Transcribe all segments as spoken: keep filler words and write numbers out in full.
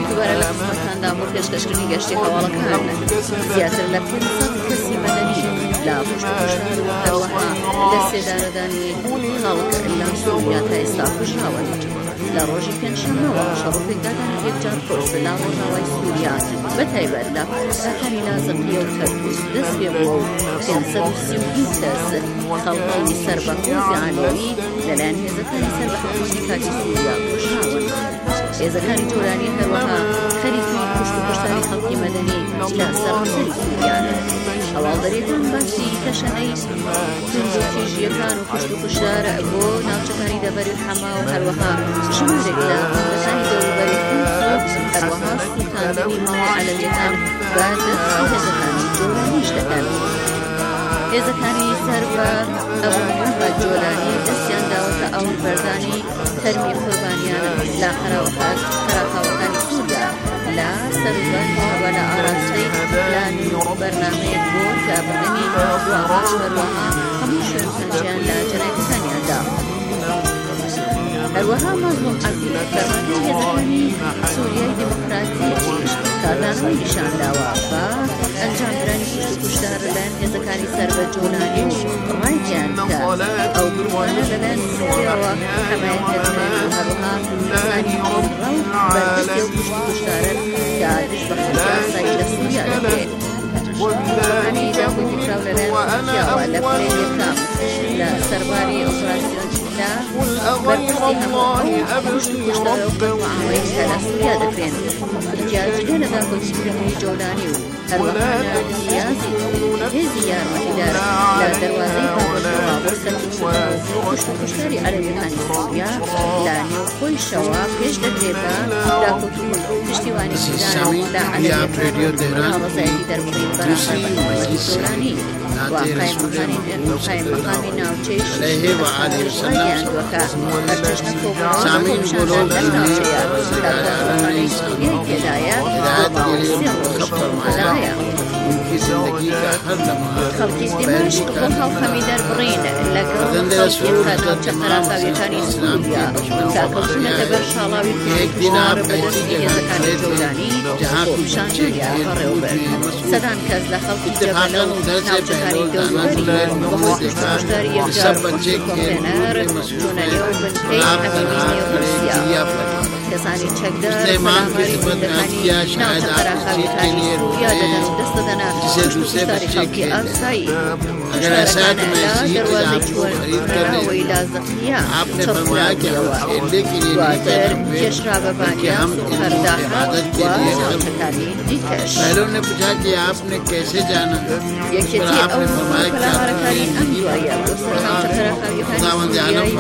دوبارە لە قسمەتکاندا بۆ پێشکەشکردنی گەشتی هەواڵەکان زیاتر لە پێنجسەد کەسی مەدەنی لە پشت و کوشتار و هەروەها لە سێدارەدانی خەڵک لە سووریا تا ئێستا کوژراون. لە ڕۆژی پێنجشەممەوە شەڕۆپێکدادان یەکجار پرس لە ڕۆژاوای سووریا بەتایبەت لە پارێزگاکانی لازەقیە و کەرکووک دەست پێ بووە و پێنجسەد و سی و دوو کەس خەڵکی سەربەخۆزی عالەوی لەلایەن هێزەکانی سەربەخۆزی کاتی سووریا کوژراون. هێزەکانی جۆرانی هەروەها خەریکی کوشت و کوشتاری خەڵکی مەدەنی لە سەرانسەری سووریان. هەواڵدەریەکان باسی تەشەنەی توندوتیژیەکان و کوشت و کوشتار بۆ ناوچەکانی دەبەری حەما و هەروەها ژمارێک لە وڵاتانی دەوروبەری کورد و هەروەها سووتاندنی ماڵە عەلەویەکان بە دەستی هێزەکانی جۆرانیش دەکەن. هێزەکانی سەر بە ئەبوبەکر جۆلانی دەستیان داوەتە ئاوروبەردانی تەرمی قوربانیان لە خەراکاوەکانی سووریا لە سەربەرەوە لە ئاراستەی پلان و بەرنامەیەک بۆ دابڕێنی دواڕاش هەروەها هەموو شوێنسەنجیان لە جەنایەتەکانیاندا. هەروەها مەزلوم عەزیز فەرماندەی هێزەکانی سووریای دیموکراتیکیش کاردانەوەی نیشانداوە بە ئەنجامدرانی کوشت و کوشتار لەلایەن هێزەکانی سەربەجۆلانی و ڕایگەیان کە ئەو گروپانە لەلایەن سووریاوە حەمایەتکردن و هەروەها کەسانی ڕەو بەردەستی و کوشت و کوشتارن کە دژ بە خەڵکی ئاسایی لە سووریا دەکرێت. ئەنی داخۆی کراو لەلایەن تورکیاوە لە پلەی یەکەم لە سەرباری ئۆپراسیۆن لا بەرپرسی هەموو کوشت و کوشتارە و قەتوعاوەی کە لە سووریا دەکرێن. جیاجگە لە داخۆیکردنەوەی جۆلانی و هەروەها نیازی هێزی یارمەتیدار لە دەروازەی هەڵبژێرەوە بۆ سەرکوتن کوشت و کوشتاری عەرەبیەکانی سووریا لە نێوخۆیشەوە پێش دەدرێت بە داکەوتن پشتیوانیکردن لە عەرەبیەکان هاوڕزایەتی دەربڕین بەرامبەر بەخۆیەتی جۆلانی و قایم مەقامی ناوچەی شیعە ڕایگەیان دووەکە هەرچەشنە کۆبوونەوە لەم ناوچەیە لە کۆڕەخانەی سووریای تێدایە بۆ سێ ڕۆژ کۆمەڵایە. خەڵکی دمەشق بۆ هەڵخەمی دەربڕین لەگەڵ خەڵکی ناوچە قەراقاویەکانی سووریا کاکەوتونەتە بەر شاڵاوی کوشتار بەدەستی هێزەکانی جۆلانی بۆ پیشاندنی بەڕێوەبەر. سەدان کەس لە خەڵکی جەبەلە و ناوچەکانی دەوروبەری بۆ کوشت و کوشتاری یەکجار کۆنتێنەر چوونە نێو بنکەی حەمیمی رووسیا. کەسانی چەکدار سەلامەری گوندەکانی ناوچە قەراقاویەکانی سووریا دەدەن و دەست دەدەنە کوشت و کوشتاری خەڵکی ئاسایی. کوشتارەکانە لە دەروازەی چوەرەوەی لازەقیە چڕبوونەوە دواتر کێشرا بە بانیان و هەرداهات و ناوچەکانی دیکەش. یەکێتی ئەو پەلامارەکانی ئەم دوایە بۆ سەر ناوچە قەراقاویەکانی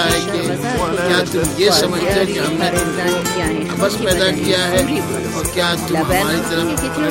سووریایی بەسەر बस पैदा किया है और क्या तुम हमारी तरफ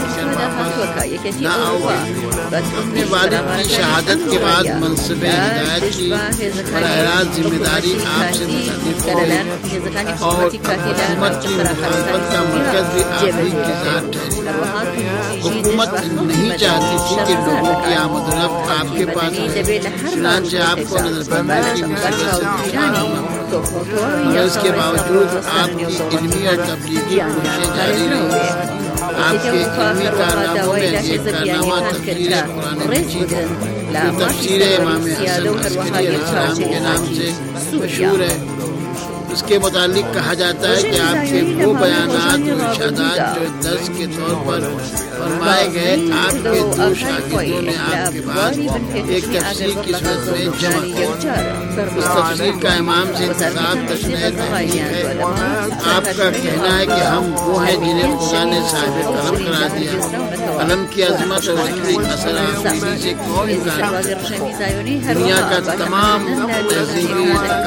अपने वालिद की शहादत के बाद मनसब हिदायत की बराह जिम्मेदारी आपसे मुताबिक और हुकूमत की मुखालफत का मरकज भी आप ही के साथ ठहरे। हुकूमत नहीं चाहती थी कि लोगों की आमदरफ्त आपके पास चुनांचे आपको नजरबंदी की मुसीबत से मगर इसके बावजूद आपकी इल्मी और तबलीगी कोशिशें जारी रही। आपके इल्मी कारनामों में एक कारनामा तफसीर कुरान मजीद जो तफसीर इमाम हसन अस्करी अलैहिस्सलाम के नाम से मशहूर है। उसके मुतालिक कहा जाता है कि आपके वो बयानात और इरशादात जो दर्ज के तौर पर फरमाए गए आपके दो शागिर्दों ने आपके बाद एक तफसीर की सूरत में जमा किया। उस तफसीर का इमाम से इंतसाब तशनीह है। आपका कहना है कि हम वो हैं जिन्हें खुदा ने साहिब कलम करा दिया। कलम की अजमत और उसकी असर आमदनी से कौन इनकार करे। दुनिया का तमाम तहजीबी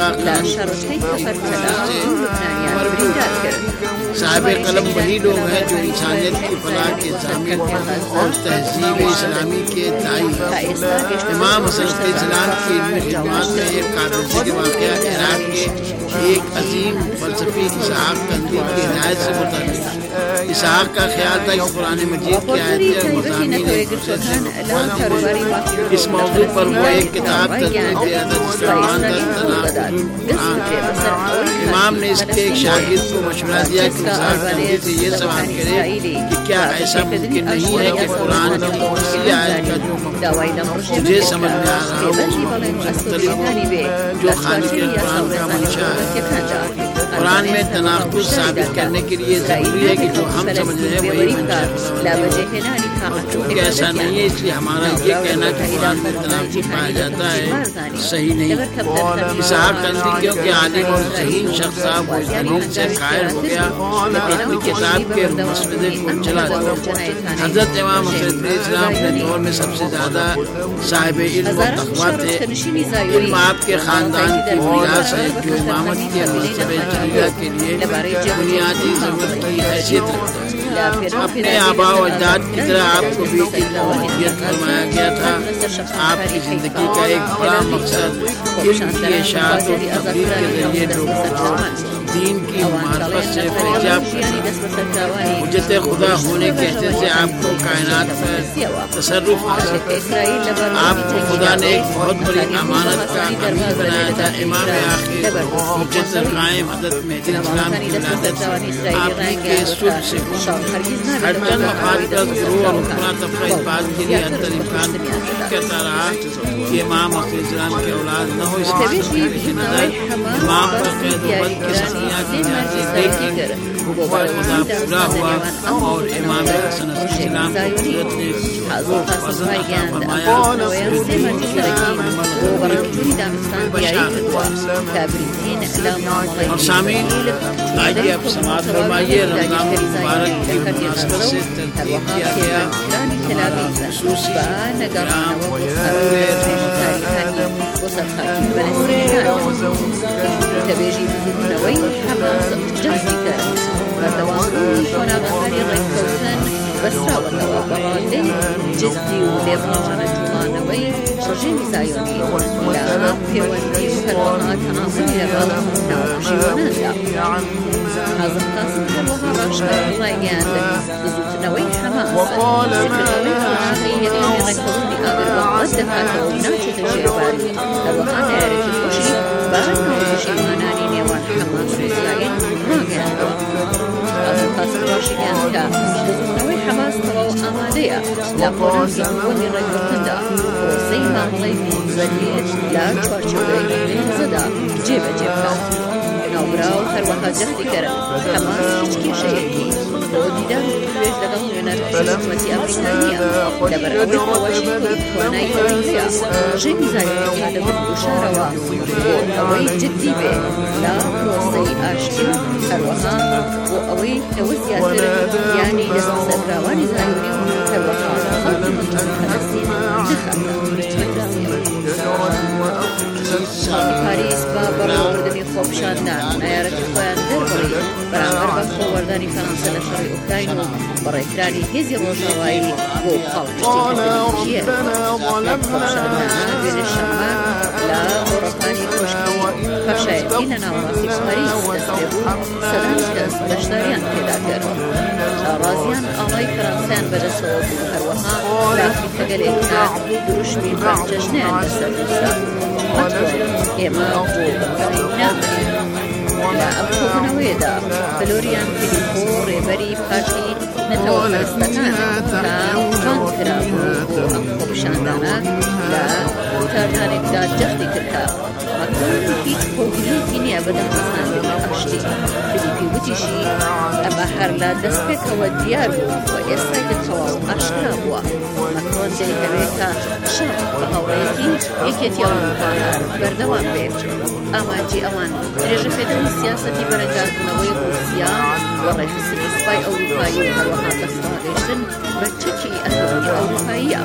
साहिब कलम वही लोग हैं जो इंसानियत की फलाह के ज़ामिन और तहजीब इस्लामी के दाई हैं। इमाम हसन अलैहिस्सलाम की खिदमत में एक काबिल ज़िक्र वाक़या इराक़ के एक अजीम फलसफी इसहाक कंदी की हिदायत से मुताबिक इसहाक का ख्याल था कि कुरान मजीद की आयतें और मज़ामीन एक दूसरे से मुखालिफ। इस मौजू पर वो एक किताब तरतीब दे रहा था जिसका नाम था तनाक़ुज़ुल कुरान। इमाम ने इसके एक शागिर्द को मशवरा दिया कि इसहाक कंदी से ये सवाल करे कि क्या ऐसा मुमकिन नहीं है कि कुरान की किसी आयत का जो मुझे समझ में आ रहा हो मुख्तलिफ जो खालिक कुरान का मंशा है। कुरान में तनाक़ुज़ साबित करने के लिए जरूरी है कि जो हम समझ रहे हैं वही मंशा और चूँकि ऐसा नहीं है इसलिए हमारा ये कहना कि कुरान में तनाक़ुज़ पाया जाता है सही नहीं। इसहाक कंदी क्योंकि आलिम और ज़हीन शख्स था वो इस दलील से कायल हो गया अपनी किताब के मसवदे को चला दिया। हज़रत इमाम हुसैन इस्लाम के दौर में सबसे ज्यादा साहिब इल्म और तक़वा थे। इल्म आपके खानदान की मीरास है जो इमामत के मसले जलीला के लिए बुनियादी ज़रूरत की हैसियत रखता है। अपने आबा व अजदाद की तरह आपको भी इल्म और तर्बियत फरमाया गया था। आपकी जिंदगी का एक बड़ा मकसद इल्म की इशाअत और तबलीग के जरिए लोगों को दीन की मार्फत से फैजाब हुज्जत खुदा होने के हैसियत से आपको कायनात पर तसर्रुफ हासिल। आपको खुदा ने एक बहुत बड़ी अमानत का अमीर बनाया था। इमाम आखिर हुज्जत कायम हज़रत मेहदी इस्लाम की विलादत आपकी के सुर से हर चंद मफाद का ज़रूर और अपना तबका इस बात के लिए हर इम्कान करता रहा कि इमाम हुसैन इस्लाम के औलाद न हो। इस नजर इमाम पर कैद वक़्त की सख्तियाँ की जाती लेकिन हुक्म खुदा पूरा हुआ और इमाम हसन इस्लाम की कुदरत ने वो फज़ल अता फरमाया और सामीन आइए अब समाअत फरमाइए। रमज़ान मुबारक की मुनासबत से तरतीब किया गया खुसूसी प्रोग्राम تبيجي نوي حماس جهدك وتواصل كنا بخاري ريكوتن بسرا وتوابرات جدي ولبرجنا جوانوي رجيم زايوني لا بيوندي وكروها تناصر يغل نوحشي ونالا حازم قاسم كروها راشتا رايان بزوت نوي حماس سكروي فرشتي يدين ريكوتني آغر وقت دفاته وناشة الجيباني كروها نارك الوشي بارنا وشيماناني نيوان حماس وإسرائيل راقعان أبو قاسم راشديان كا بزوتنوي حماس طوو أمادية لا قران في قواني ريكوتندا وسيما غليفي زديد لا تشوارشوغي زدا جيب جيبكات نوبراو هروها جهدي كرم حماس هشكي شيكي وديدان كلوش لغم ينرحش حكومتي أمريكانية لبر أول قواشي كوناي أمريكا جيمي زايوني هذا بالبشارة وأوي جدي به لا وصي أشتي هروها وأوي توزياتر يعني لسه سكراواني زايوني هروها خاطر فلسطين پاریس با برآوردنی خوبشاندن نیارەتی خۆیان دەربڕی بەرامبەر بە خۆوەردانی فەڕەنسا لە شەڕی ئوکراین و بەڕێکرانی هێزی ڕۆژاوایی بۆ خەڵکشتێکی کیەف لەم خۆبشاندانە دوێنێ شەمە لە گۆڕەپانی کۆشکی پەشایەتی لە ناوەڕاستی پاریس دەست پێ بوو سەدانش دەست بەشداریان پێدا کرد. شارازیان ئاڵای فەڕەنسایان بەدەستەوە بوو هەروەها لە ئەفریقا گەلێکدا دروشمی بەجەژنیان بەسەردەستا ئێمە بۆ نامرین لە ئەم کۆبوونەوەیەدا فلۆریان فیلیپۆ ڕێبەری پارتی نەتەوە پەرستەکان کە ڕاند کرابوو بۆ ئەم خۆپیشاندانە لە وتاردانێکدا جەختی کردکە مەکرۆن هیچ کۆگرێکی نییە بە دەمەزاندنی ئاشتی فلیپی وتیشی ئەمە هەر لە دەستپێکەوە دیار بوو و ئێستاکە تەواو ئاشکرا بووە مەکرۆن دەیهەوێت کە شەڕ بە هەوڵەیەکی یەکێتی ئەوروپایان بەردەوام بێت ئامانجی ئەوان درێژەپێدانی سیاسەتی بەرەنگاربوونەوەی ڕووسیا و ڕێخستنی سوپای ئەوروپایی و هەروەها دەستڕاگەیشتن بە چەکی ئەتۆمی ئەوروپاییە.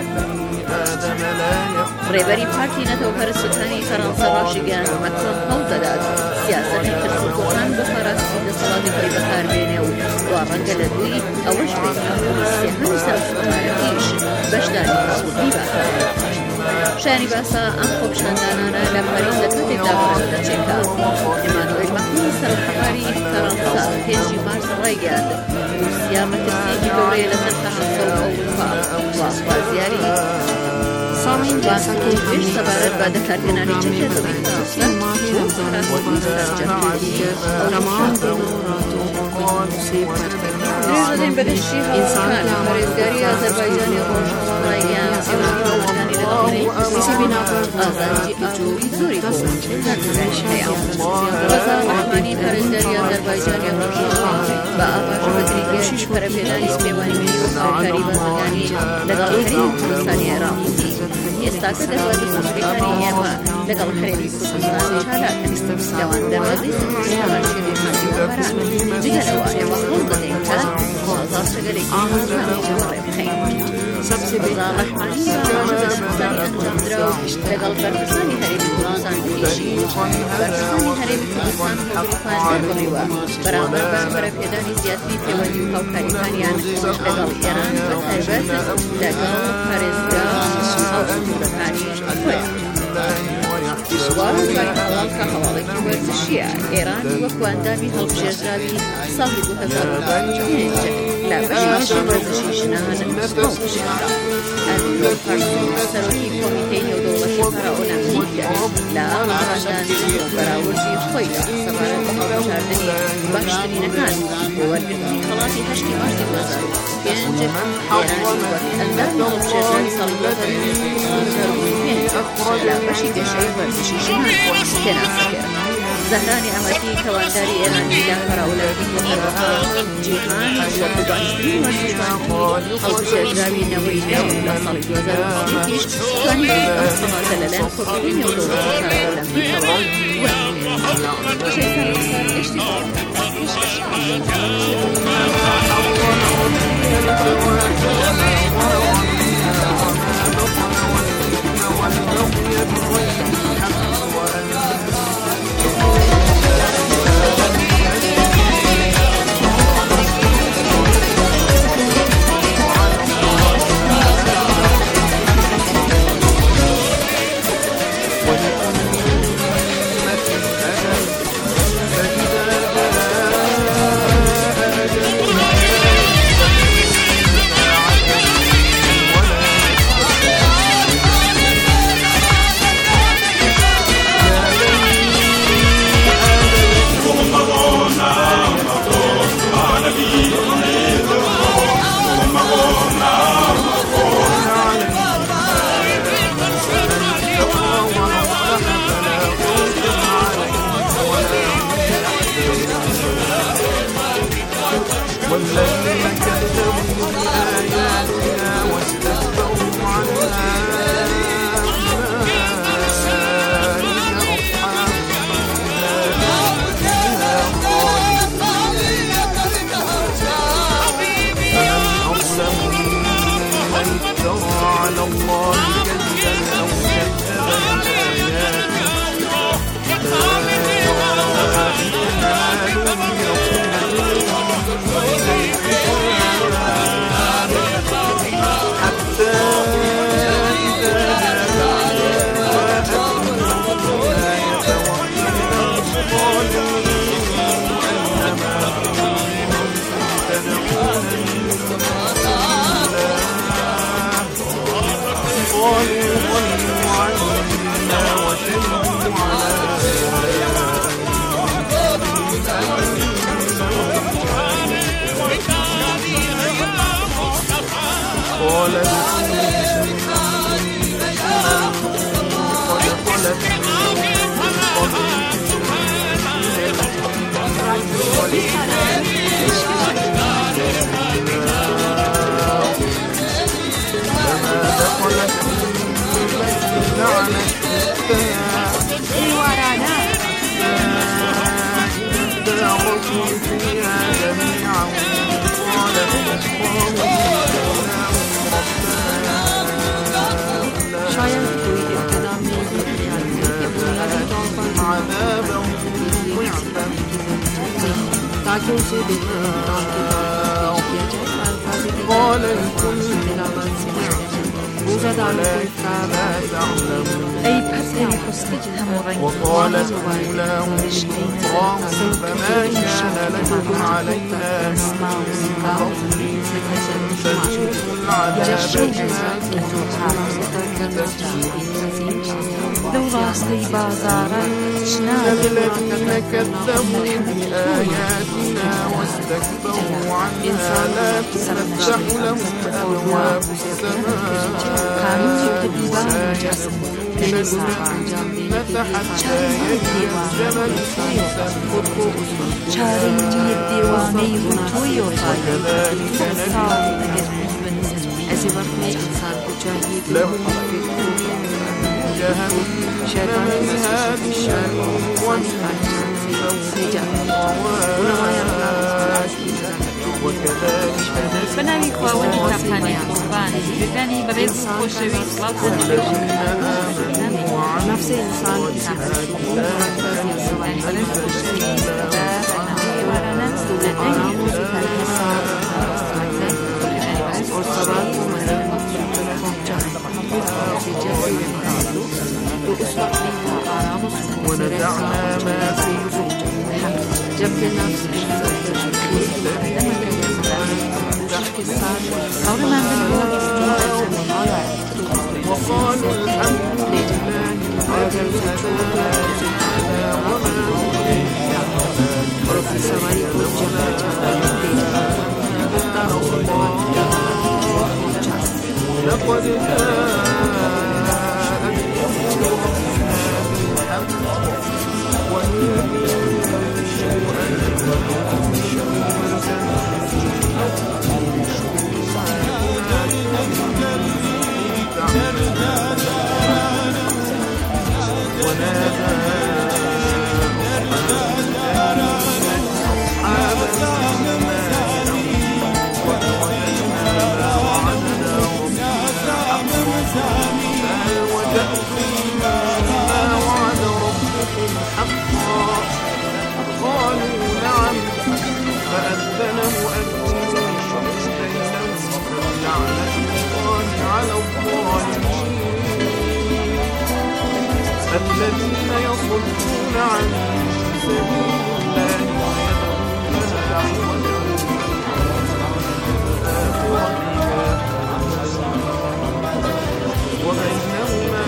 ڕێبەری پارتی نەتەوە پەرستەکانی فەڕەنسا ڕاشیگەیان مەکرۆن هەوڵ دەدات سیاسەتی ترسوکۆکان بۆ پاراستنی دەسەڵاتی خۆی بەکاربێنێ و وا ڕەنگە لە دووی ئەوەش بێت ئەم سێهەمی سەرسوڕمایەتیش بەشداری سوودی باکات. شانی باسا ئەم خۆپیشاندانانە لە پەریزە کاتێکدا بەڕێوە دەچێتە. ئێمانوئێل ماکرۆن سەرۆکەکاری فەرەنسا هێزی مارس ڕایگەیاند رووسیا مەترسیەکی گەورەیە لەسەر فەرەنسا و ئەوروپا وا خوازیاری واسەکەی پێش سەبارەت بە دەکارهێنانی چەکێ درێژەدەین بەدەشتی هەڵسان پارێزگاری ئازەربایجانی ڕۆژهەڵا ڕایگەیاند ئێوەکانی لەگەڵی ئازادی ئاژووری زۆری بۆ هەیە. ڕەزا ڕەحمانی پارێزگاری ئازەربایجانی ڕۆژهەڵا بە ئاپاژە بەدرێگەیەکی پەرەپێدانی سپێوانیوێی و کارکاری بەزەکانی لەگەڵ هەرێمی کوردستانی عێراق وتی ئێستاکە دەربازی سەرکردەکانی ئێمە لەگەڵ هەرێمی کوردستانی چالاکن لەوان دەربازی سەرکردەکان شێوێژمەندی وەپەران جگەرەوە ئێمە هەوڵ دەدەین کە بازار شەگەلێکی هەڵسانی وەڕێ بخەین. ڕەزا ڕەحمانی بەڕێژە بەدەستانی ئەنجامدرا و لەگەڵ بەرپرسانی هەرێمی کوردستان پێشی بەرپرسانی هەرێمی کوردستان هەوڵیان دەربڕیوە بەرامبەر بە پەرەپێدانی زیاتری پەیوەندی و هاوکاریەکانیان لەگەڵ ئێران بەتایبەت لەگەڵ پارێزگا ئەو ئەمورەکانی خۆیان. سوال دوای هەواڵ کە هەواڵێکی وەرزشیە ئێران وەکو ئەندامی هەڵبژێردراوی ساڵی دوو هەزار و پێنج لە بەشی وەرزشی ژنان هەڵبژێردرا. ئەندرۆ پارسۆن سەرۆکی کۆمیتەی نێودەوڵەتی پارائۆلۆمپیک لە ڕاهەندانی بەراوردی خۆیدا سەبارەت بە هەڵبژاردننی باشترینەکان بۆ وەرگرتنی خەڵاتی هەشتی مارسی دوو هەزار و پێنج ئێرانی وەک ئەندامی هەڵبژێردراوی ساڵی دوو هەزار و پێنج لە بەشی پێشەوەی وەرزشی ژنان پێناسەکرد. زەهرانی ئەمەدی کەوانداری ئێرانی لە پەراولەمپیک و هەروەها جیهان وەکو باشترین وەرزشمەندی هەڵبژێردراوی نەوەی نێو لە ساڵی دوو هەزار و پێنج توانیوی ئەم سەماتە لەلایەن کۆمیتەی نێودەوڵەتی پەراولەمپیکەوە ताकि उसे देखने के काम के बाद किया जाए और फांसी की रोज़ादारों को इफ्तार أي بحسن حسنك همرين وقالت أولاهم أخراهم فما كان لكم علينا من فضل فذوقوا العذاب بما لو راستي بازارا الذين كذبوا بآياتنا واستكبروا عنها لا تفتح لهم أبواب السماء الجنة حتى يلج الجمل في سم الرؤوس وكذلك لهم جهنم مهاد ومن بەناوی خواوەنی تاقانەیان قوربانە جوێکانی بەبێ خۆشەویست سڵاو نفس إنسان ونزعنا ما في جبت النفس وقالوا الحمد لله الذي هدانا وما رب السماء لقد جاءت الذين يصدون عن سبيل الله ويبغونها عوجا وبينهما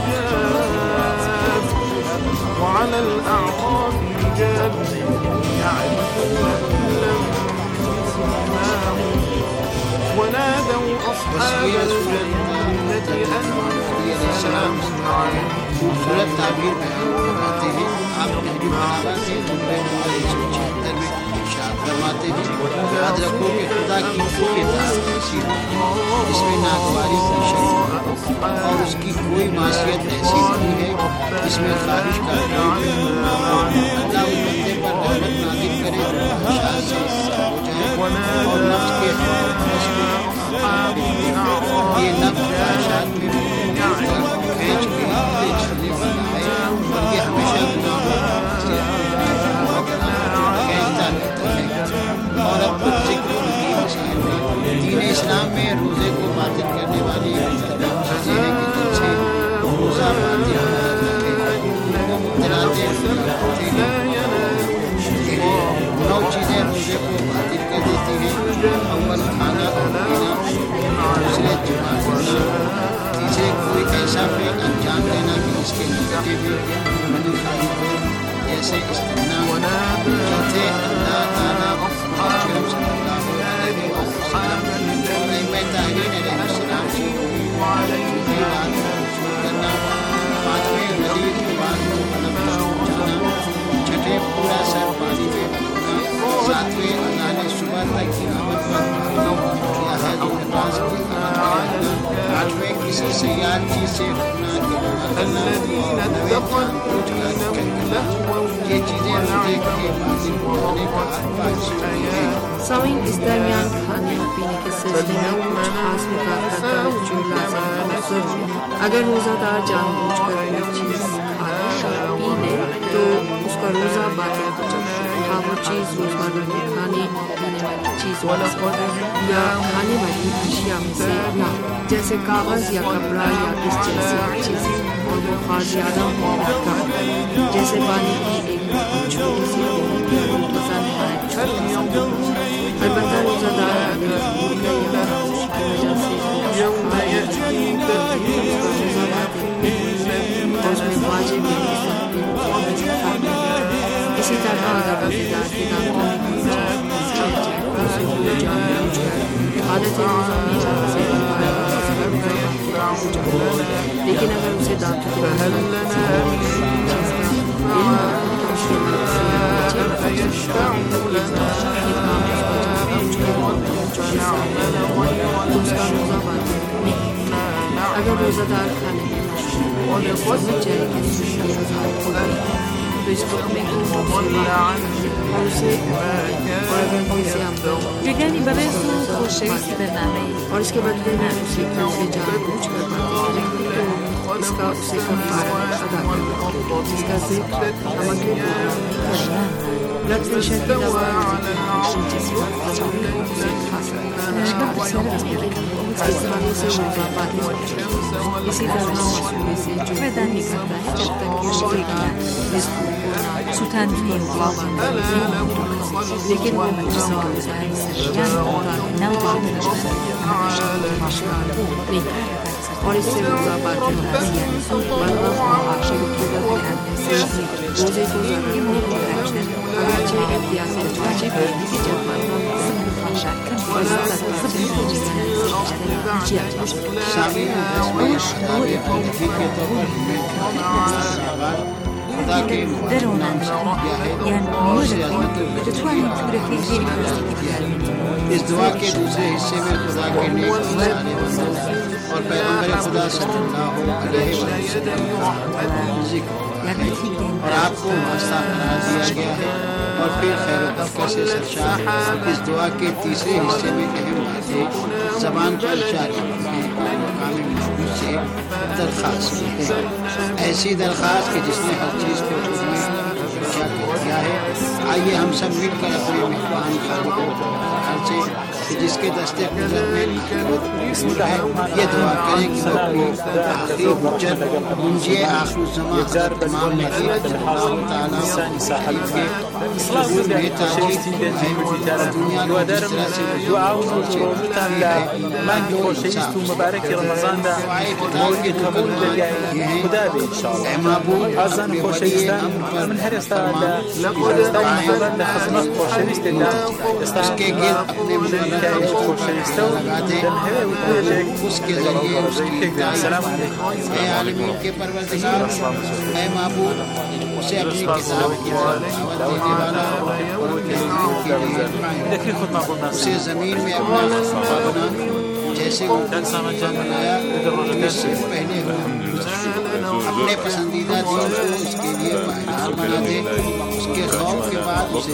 حجاب وعلى الأعراف رجال يعرفون كلا بسيماهم ونادوا أصحاب الجنة أن سلام عليكم खूबसूरत ताबीर बयान फरमाते हैं। आप नहरी बलागा से नंबर एक सौ छिहत्तर में इरशाद फरमाते हैं, याद रखो कि खुदा की कोई इताअत ऐसी नहीं जिसमें नागवारी की शर्त और उसकी कोई मासियत ऐसी नहीं है जिसमें ख्वाहिश का अल्लाह उस बंदे पर रहमत नाज़िल करे शाद से हो जाए और नफ्स के ये नफ्स ख्वाहिशात में खींच के चलने वाला है और ये हमेशा गुनाहों से खींचता रहता है। और अब कुछ जिक्र उनकी मसाइल में दीन इस्लाम में रोज़े को बातिल करने वाली चीज़ें हैं कि जिनसे रोज़ा बातिल वो मुतराते नौ चीज़ें रोज़े को बातिल कर देती हैं। अव्वल खाना और पीना, दूसरे जुमा करना, तीसरे कोई ऐसा फेल अंजाम देना कि इसके नतीजे में मनी खाली हो जैसे इस्तिना, चौथे अल्लाह ताला सल्लल्लाहु अलैहि वसल्लम और इमाम ताहीर अलैहिस्सलाम की बात करना, पांचवें वली की बात को कलम जाना, छठे पूरा सर पानी में डूबना, सातवें अल्लाह ने सुबह तक की आमद पर किया है जो नमाज की आमद है, आठवें किसी सयार चीज से रोकना करना, ये चीजें रोजे के बातिल होने का है। सामीन इस दरमियान खाने पीने के सिलसिले में कुछ खास मुकाफात जो लाज़िम है। अगर रोज़ादार जानबूझकर कोई चीज़ खाए या पी ले तो उसका रोज़ा बातिल हो जाता है। हाँ वो चीज़ रोज़मर्रा के खाने पीने वाली चीज़ों में से या खाने वाली अशिया में से ना, जैसे कागज़ या कपड़ा या इस जैसी चीज़ें, और वो खास ज़्यादा हो का जैसे पानी की एक छोटी सी पसंद है। अलबत्ता रोज़ादार अगर भूख या खामोश की वजह से उसमें वाजिब इसी तरह अगर रोज़ेदार के दामों आदत रोज़ा में से लेकिन अगर उसे दांत अगर रोज़ादार खाने में और समझ जाए कि तो इसको अपने को और उसे और अगर कोई جگانی برای سو خوشویستی برنامه और इसके बदले में उसे पैसे जानबूझ कर पाते तो इसका उसे कफ़ारा अदा करना जिसका जिक्र हमके ब्लड प्रेशर की दवा जिस वक्त उसे खा सकता है इसके ज़माने से रोज़ा पानी इसी तरह मौसमी से जो पैदा नहीं करता है जब तक कि उसका रिस्क सुल्तान भी लेकिन वो मुझसे गुजारिश और इससे रोज़ा पाते रोज़े को ज़रूरी अगरचे एहतियात से वाजिब है कि जब इस दुआ के दूसरे हिस्से में खुदा के नेक इंसानी बंदों और पैगंबर खुदा सल्लल्लाहु अलैहि वसल्लम का जिक्र और आपको वास्ता करार दिया गया है। और फिर खैर बरकत से सरशार इस दुआ के तीसरे हिस्से में अहम बातें ज़बान पर जारी मकामी महबूब से दरख्वास्त की है, ऐसी दरख्वास्त कि जिसने हर चीज़ को किया है। आइए हम सब मिलकर अपने मेहमान खालिक को से कि जिसके दस्ते कुदरत में है ये दुआ करें कि वो अपनी आखिरी हुज्जत मुंजिए आखिर ज़मान तमाम नबी सल्लल्लाहु तआला अलैहि के सबूत में ताजीद और दुनिया को जिस तरह से दुआ من خوشیست و مبارک رمضان دا مورد قبول دریای خدا به انشاءالله ازان خوشیستان من هر استاد دا محبت دا خدمت خوشیست دا استاد के गिर अपने خوشیست و دن هر उसके जरिए उसकी السلام علیکم ऐ आलमीन के परवरदिगार ऐ माबूद उसे अपनी किताब की दावत देने वाला और उनके उसे ज़मीन में अपना खलीफा जैसे वो बनाया इससे पहले अपने पसंदीदा दीन को उसके लिए पायदार बना दे, उसके खौफ के बाद उसे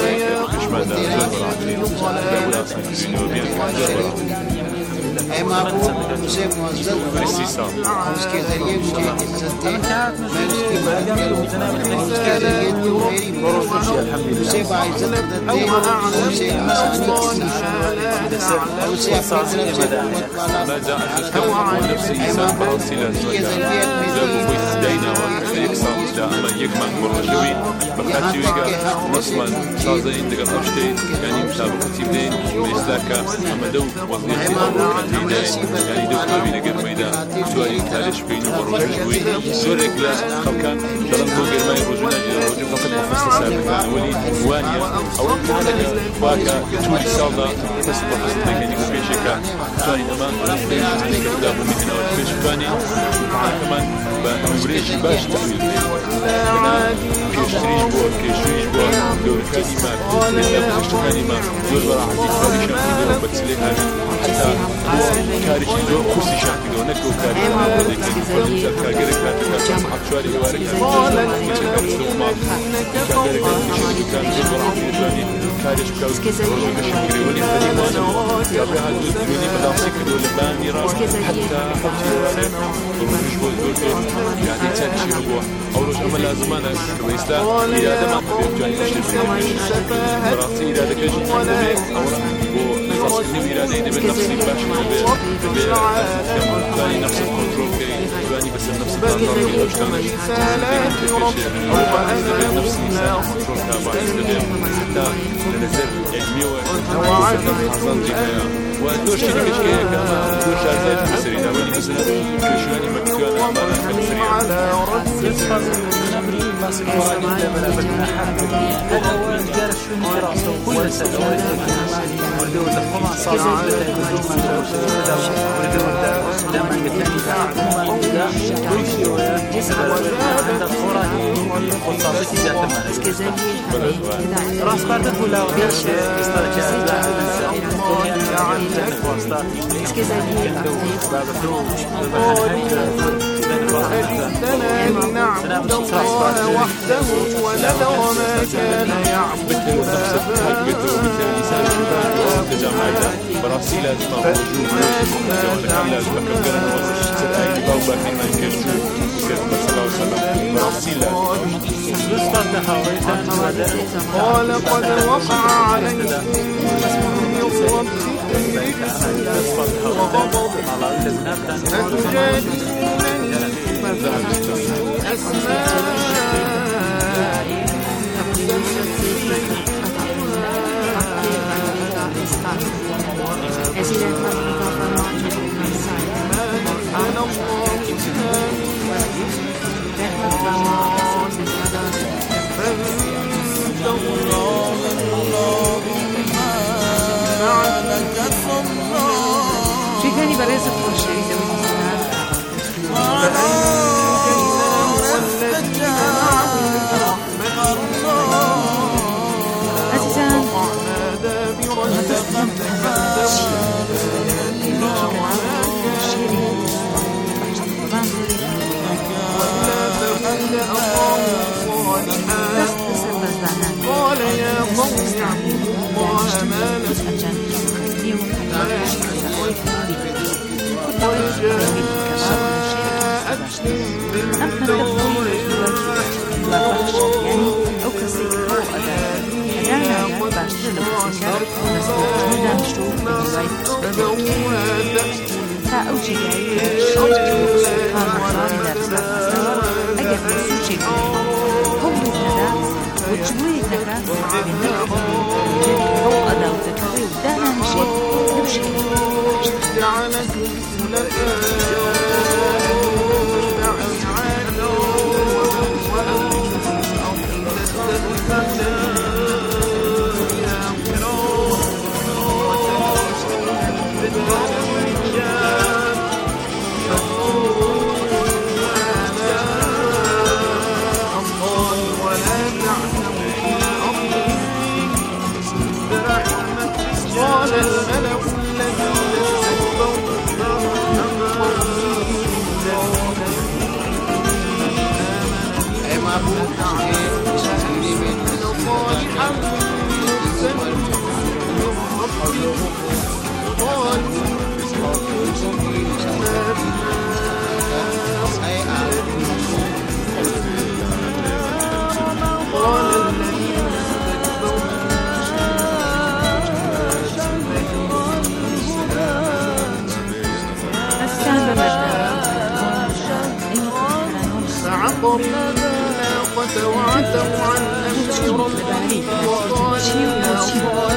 ऐ माबूद उसे मुअज़्ज़ज़ फरमा और उसके ज़रिए मुझे इज़्ज़त दे, मैं उसकी मदद करूँ और उसके ज़रिए तू मेरी मदद कर, उसे बाइज़्ज़त मदद दे, उसे आसानी के साथ और उसे अपनी तरफ से कुव्वत वाला ऐ माबूद उसके ज़रिए يعني دو كابين قرميدا سوالي تالش بين ورجوي زورك لا خلكان دلمتو قرمي رجونا رجو فقط بفصل سابقا ولي وانيا او كانك باكا كتولي سالدا تسبح لكن يكون بيشكا سوالي نمان ونحن كتاب ومثنا والبيشكاني كمان بمبريش باش تحويل هنا كيشتريش بور كيشتريش بور دور كلمات لسه بخشت كلمات دور برا عندي كاريشان كده وبتسليها حتى كاريشي دور كرسي شاكي دور نكو كاريشي لكن كل كارجري كاتك حبشوالي وارك كاريشي كاريشي كاريشي كاريشي كاريشي كاريشي كاريشي كارش بكاو روجو كشكري ولي فدي وانا قبلها دوني بلاسك دول باني راس حتى حتى روجو دول يعني تنشي ربوع أو روج أما لازم أنا كويسلا إرادة ما تبي جاني تشتري براسي إرادة كيش عندي أو و فصلني إرادة إذا بالنفسي باش تبي تبي نفس الكنترول كي تباني بس نفس الكنترول كي أشتغل أو أنا نفسي كنترول كابا حتى نزل علمي وحزن جدا ودوش تيجي كذا كمان دوش عزيز مسرين أولي مثلا كشواني مكتوب أنا ما كسرين ماسك وراني دابا بدنا حرب هذا هو الجار شنو راسه كل سنه ولدوا الخما صار ولدوا لما قلت لي كل شيء هذا الصوره وصلت ذات راس بعد ولا استرجع أجدنا أن نعبد الله وحده ونذر ما كان يعبد آباؤنا براسي لازم أوجود لازم أكبر سلعي باوبا كما يكشف كما صلى الله عليه وسلم براسي قال قد وقع عليكم من ربكم وغضب أتجادلونني أسماء شكرا برزق الشيء قال يا قوم اعبدوا الله ما لكم قد جاءتكم قال الملأ فعقروا الناقة وعتوا عن أمر ربهم وقالوا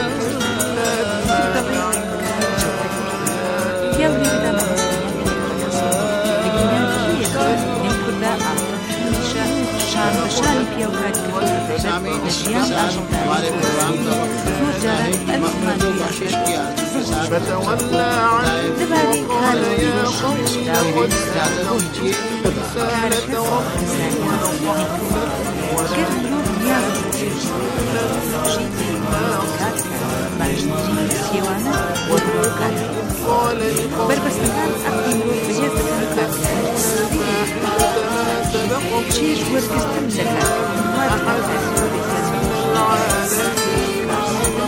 فتولى عنهم وقال يا قوم قد سألتم رسالة ربكم قال لقد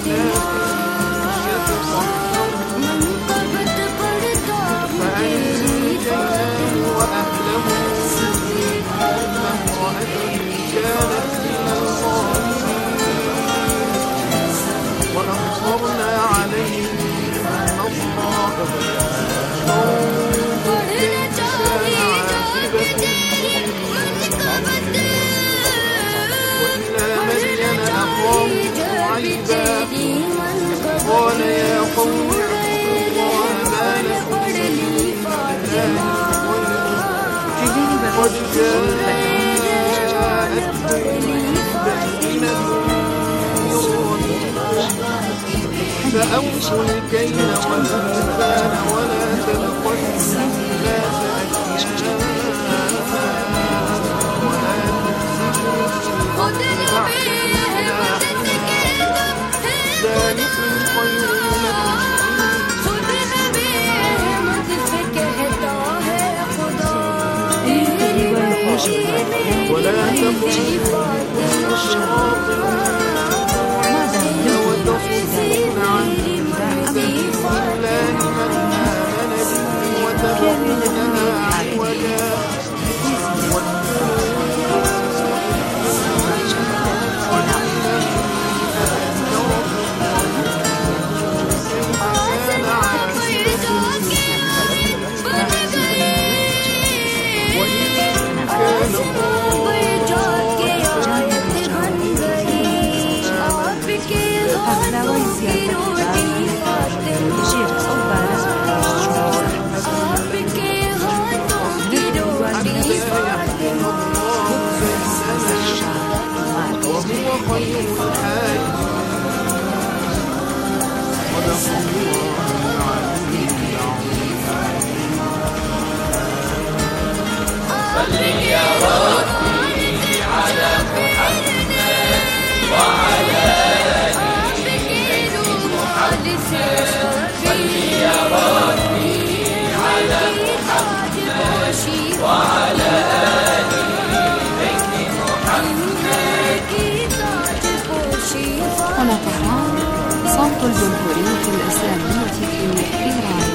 قال يا قوم اعبدوا الله ما لكم قد جاءتكم بينة فأوفوا الكيل والميزان ولا تبخسوا الناس أشياءهم ولا تفسدوا ذلكم خير لكم ولا تقولوا الصراط وتصدون عن سبيل الله من آمن به وتبغونها عوجا صوت الجمهورية الإسلامية في إيران.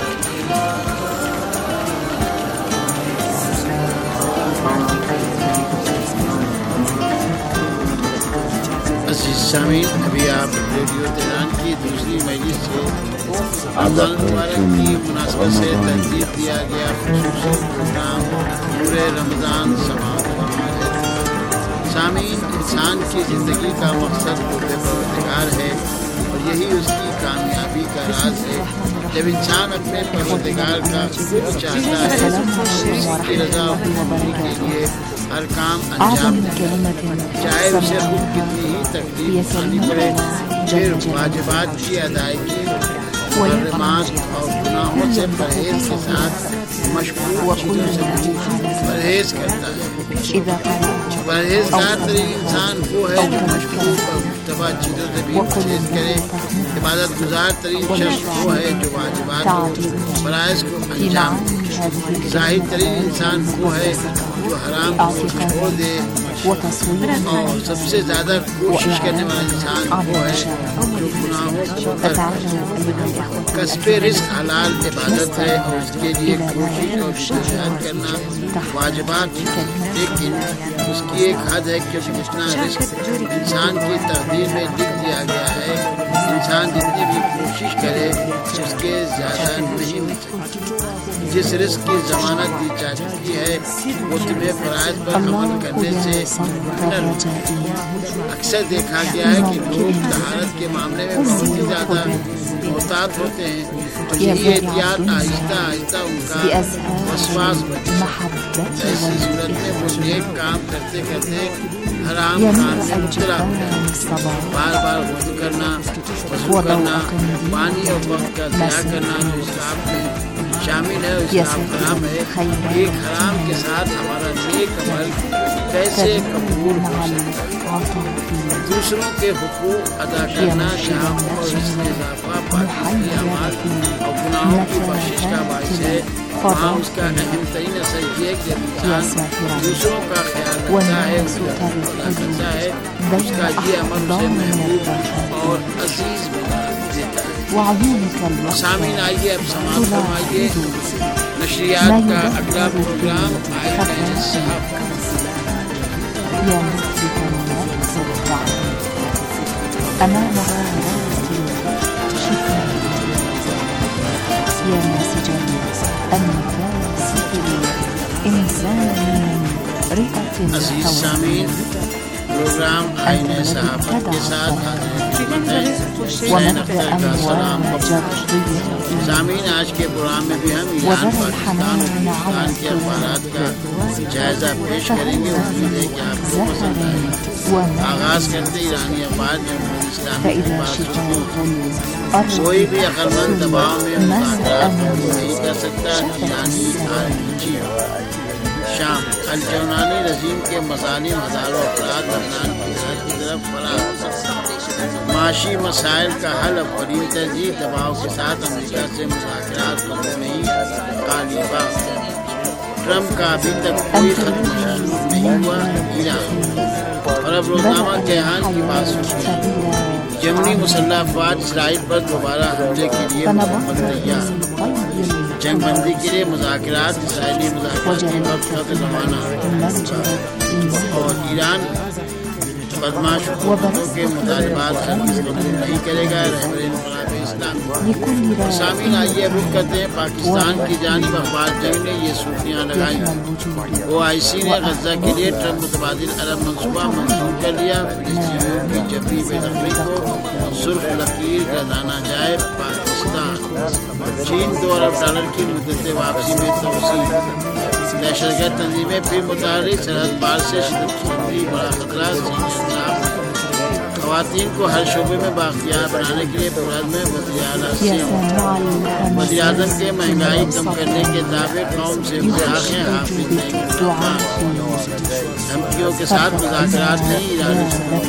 अज़ीज़ सामीन, अभी आप रेडियो तेहरान की दूसरी मजलिस से रमज़ान मुबारक की मुनासबत से तरतीब दिया गया ख़ुसूसी प्रोग्राम पूरे रमज़ान समाप्त हुआ है। सामीन, इंसान की ज़िंदगी का मकसद परवरदिगार है और यही उसकी कामयाबी का राज है। जब इंसान अपने परवरदिगार का चाहता है, उसकी रज़ा के लिए हर काम अंजाम देता, चाहे उसे खुद कितनी ही तकलीफ उठानी पड़े। फिर वाजिबात की अदायगी, मुहर्रमात और गुनाहों से परहेज के साथ मशकूक चीज़ों से भी परहेज करता है। परहेजगार तरीन इंसान वो है जो मशकूक और मुश्तबा चीज़ों से भी परहेज करे। इबादत गुजार तरीन शख्स वो है जो वाजिबात और फराइज़ को अंजाम दे। ज़ाहिद तरीन इंसान वो है जो हराम को छोड़ दे और सबसे ज़्यादा कोशिश करने वाला इंसान वो है जो गुनाहों को कर। कसबे रिज़्क़ हलाल इबादत है और उसके लिए कोशिश और इज्तिहाद करना वाजिबात है, लेकिन उसकी एक हद है कि जितना रिज़्क़ इंसान की तकदीर में लिख दिया गया है, इंसान जितनी भी कोशिश करे उसके ज़्यादा नहीं मिल सकती। जिस रिज़्क़ की ज़मानत दी जा चुकी है वो तुम्हें फ़राइज़ पर अमल करने से न रोके। अक्सर देखा गया है कि लोग तहारत के मामले में बहुत ही ज़्यादा मोहतात होते हैं, तो यही एहतियात आहिस्ता आहिस्ता उनका विश्वास बढ़ता है। ऐसी सूरत में वो नेक काम करते करते हराम काम में मुबतला बार बार वज़ू करना, वज़ू करना, पानी और वक्त का ज़िया करना जो इस्लाम में शामिल है, इस्लाम हराम है। एक हराम के साथ हमारा नेक अमल कैसे कबूल हो सकता है? दूसरों के हुकूक अदा करना शाम और इसमें इजाफा पाकी अमाल और गुनाहों की बख्शिश का बाइस है वहाँ उसका अहम तरीन असर ये है कि इंसान दूसरों का ख्याल रखता है, रखता है, उसका ये अमल उसे महबूब और अजीज बना देता है। सामीन आइए अब समाप्त फरमाइए नशरियात का अगला प्रोग्राम आईने साहब। أمام غارات شفاء يا ناسجا النفاس إنسان رئة अजीज सामीन प्रोग्राम आईने साहब के साथ सामीन आज के प्रोग्राम में भी हम ईरान पाकिस्तान हिंदुस्तान के अखबारात का जायजा पेश करेंगे। उम्मीद है कि आपको पसंद आएगा। आगाज करते ईरानी अखबार जमहूरी इस्लामी के पास कोई भी अक्लमंद दबाव में मुज़ाकरात नहीं कर सकता। ईरानी आरपीजी शाम अल-जौलानी रजीम के मसालिम हजारों अफराद लबनान की तरफ फरार। माशी मसाइल का हल अफरीन तरजीह दबाव के साथ अमेरिका से मुज़ाकरात करने नहीं तालिबा। ट्रंप का अभी तक कोई खत्म शुरू नहीं हुआ ईरान। और अब रोजनामा जहान की बात सुनिए। यमनी मुसल्लह अफवाज इसराइल पर दोबारा हमले के लिए मुकम्मल तैयार। जंगबंदी के लिए मुज़ाकरात इसराइली मुज़ाकरात के वक्त का ज़माना और ईरान बदमाश हुकूमतों के मुतालबात हरगिज़ कबूल नहीं करेगा। रहबर इन्क़िलाब इस्लामी। सामीन आइए रुख करते हैं पाकिस्तान की जानिब। अखबार जंग ने ये सूचियाँ लगाई। ओ आई सी ने गजा के लिए ट्रंप मुतबादिल अरब मनसूबा मंजूर कर लिया। फिलिस्तीनियों की जबरी बेदखली को सुर्ख लकीर गजाना जाए पाकिस्तान। चीन दो अरब डॉलर की मुद्दत वापसी में तोसी। दहशतगर्द तंजीमें फिर मुतारिक सरहद पार से शिदतपसंदी बड़ा खतरा। खवातीन को हर शोबे में बाख्तियार बनाने के लिए भारत में वज़ीर आज़म के महंगाई कम करने के दावे कौम से आंखें हाफिज धमकियों के साथ मुज़ाकरात नहीं। ईरानी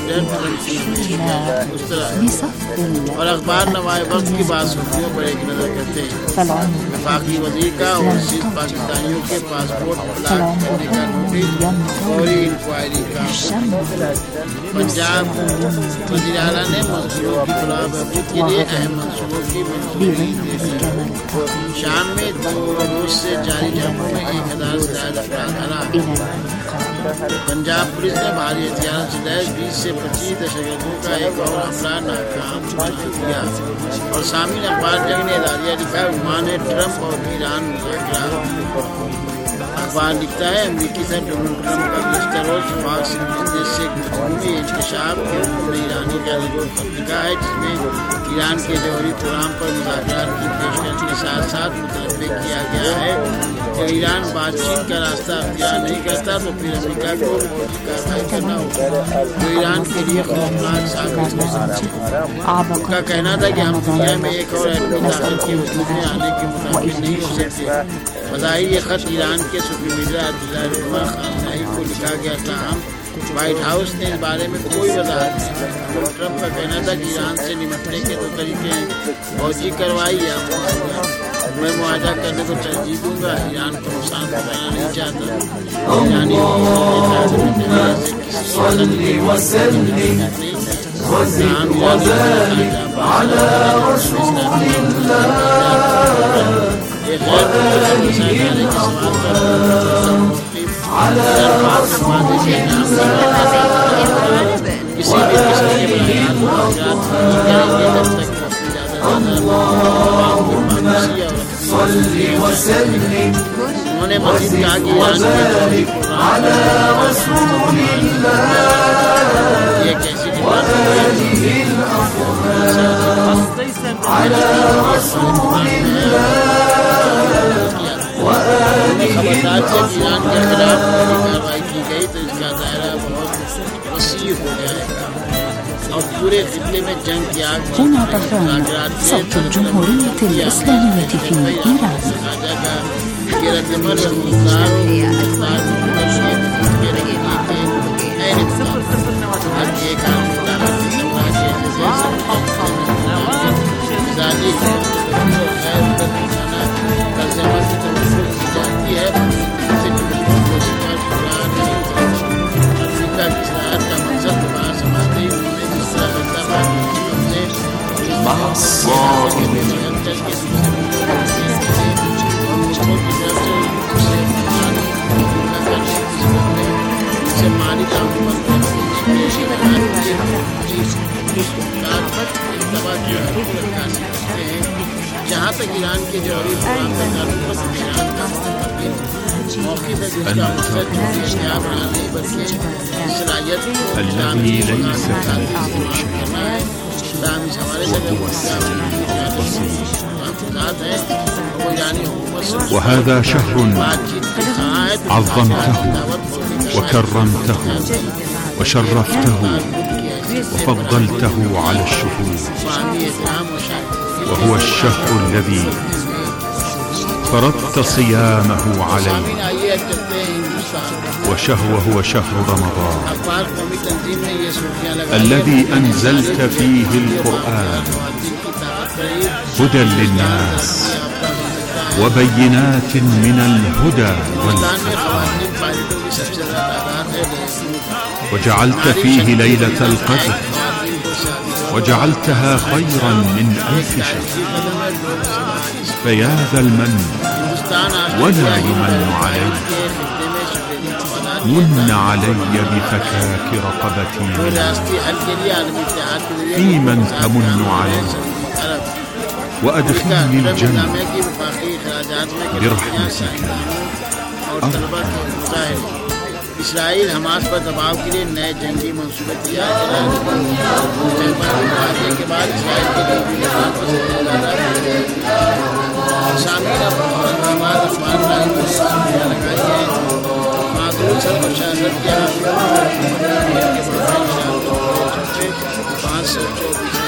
उस तरह और अखबार नवाए वक्त की बात सुर्खियों पर एक नजर करते हैं। वफाकी वज़ीर का ओवरसीज पाकिस्तानियों के पासपोर्ट ब्लॉक करने का नोटिस और इंक्वायरी का। पंजाब वज़ीर आला ने मजदूरों की फलाह बहबूद के लिए अहम मंसूबों की मंजूरी दे दी। शाम में दो रोज से जारी जंगों में एक हजार से ज्यादा अफराद हलाक। पंजाब पुलिस ने भारी हथियारों से लैस बीस से पच्चीस दहशतगर्दों का एक और हमला नाकाम कर दिया। और सामीन अखबार जंग ने दारिया लिखा विमान ट्रंप और ईरान मुज़ाकरात। अखबार लिखता है अमरीकी सदर डोनाल्ड ट्रंप का गुज़िश्ता रोज फॉक्स न्यूज़ से गुफ्तगू इंकशाफ के उन्होंने ईरानी का खत लिखा है जिसमें ईरान के जौहरी प्रोग्राम पर मुज़ाकरात की पेशकश के साथ साथ मुतलब्बे किया गया है कि ईरान बातचीत का रास्ता अख्तियार नहीं करता तो फिर अमरीका को फौजी कार्रवाई करना होगा जो ईरान के लिए खौफनाक साबित हो सकता है। उनका कहना था कि हम दुनिया में एक और एटमी ताकत के वजूद में आने के मुताबिक नहीं हो सकते। बज़ाहिर ये खत ईरान के सुप्रीम लीडर अब्दुल्लाह खामनेई को लिखा गया था। हम व्हाइट हाउस ने इस बारे में कोई वजाहत नहीं की। ट्रंप का कहना था कि ईरान से निपटने के दो तरीके हैं, फौजी कार्रवाई या मुआहदा। मैं मुआहदा करने को तरजीह दूंगा। ईरान को नुकसान पहुंचाना नहीं चाहता। ईरानी उन्होंने मजीद कहा कि ये कैसी खबरदार जब ईरान के खिलाफ कार्रवाई की गई तो इसका दायरा बहुत वसीह हो जाएगा और पूरे खित्ते में जंग की आग صوت الجمهورية الإسلامية في إيران صفر صفر जहाँ तक ईरान के जौहरी प्रोग्राम का ताल्लुक है, ईरान का मौके पर जिसका मकसद कामयाब रहा नहीं बल्कि सलाहियत الذي ليس करना है। इस्लाम इस हवाले से वो ईरानी हुकूमत से وهذا شهر बातचीत की सहायत عظمته وكرمته وشرفته وفضلته على الشهور، وهو الشهر الذي فرضت صيامه عليه، وشهر هو شهر رمضان الذي أنزلت فيه القرآن هدى للناس وبينات من الهدى والفرقان، وجعلت فيه ليلة القدر وجعلتها خيرا من ألف شهر. فيا ذا المن ولا يمن علي، من علي بفكاك رقبتي في من تمن علي، وأدخلني الجنة برحمتك أرحم. इसराइल हमास पर दबाव के लिए नए जंगी मंसूबे तैयार करा के बाद इसराइल के पाँच सौ चौबीस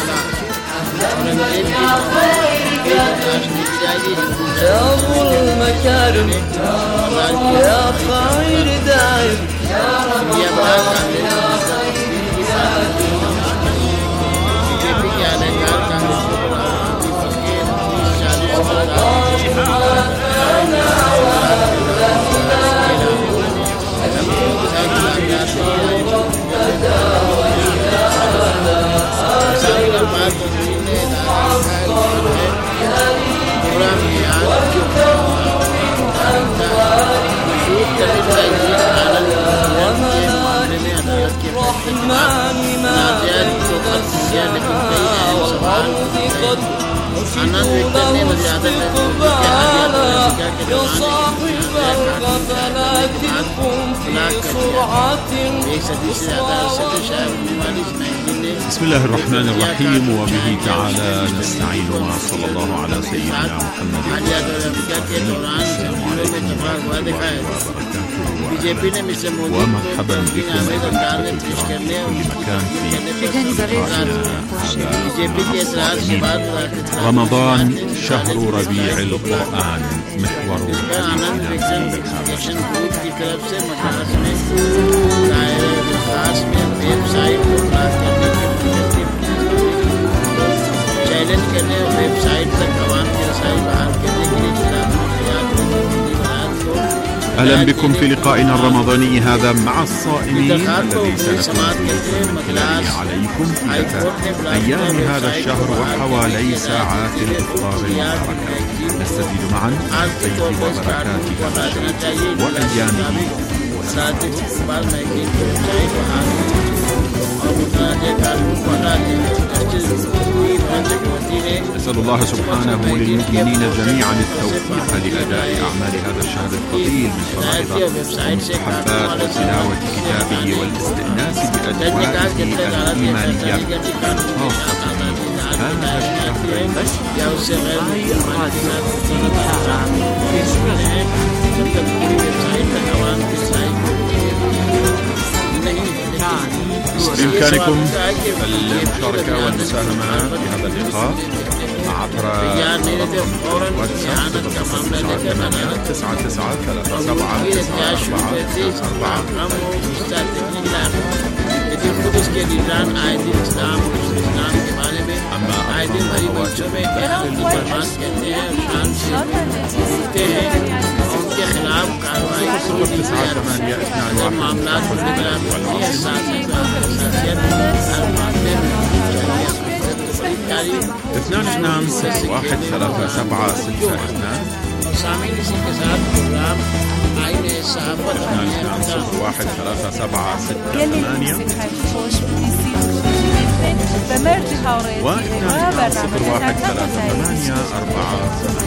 يا أبو المكارم يا خير دايم يا رب يا بسم الله الرحمن الرحيم، وبه تعالى نستعين، وصلى الله على سيدنا محمد ومرحبا بكم أيها الكرام في مكان في رمضان، شهر ربيع القرآن، محور चैलेंज करने और वेबसाइट तक आवाम की रसाई बहाल करने के लिए أهلا بكم في لقائنا الرمضاني هذا مع الصائمين الذي سنكون من خلاله عليكم طيلة أيام هذا الشهر وحوالي ساعات الإفطار المباركة، نستفيد معا من الخير وبركات هذا الشهر وأيامه. نسأل الله سبحانه للمؤمنين جميعا التوفيق لأداء أعمال هذا الشهر الفضيل من فرائض ومستحبات وتلاوة كتابه والاستئناس بأجوائه الإيمانية، خاصة هذا بإمكانكم المشاركة والمساهمة في هذا اللقاء عبر واتساب تسعة ثمانية تسعة تسعة ثلاثة سبعة تسعة أربعة تسعة أربعة. أما के खिलाफ कार्रवाई تسعة ثمانية اثنان मामलात اثنان اثنان صفر واحد ثلاثة سبعة ستة اثنان शामिल इसी के साथ प्रोग्राम आईने सहाबत اثنان اثنان صفر واحد ثلاثة سبعة ستة ثمانية. صفر واحد ثلاثة ثمانية أربعة.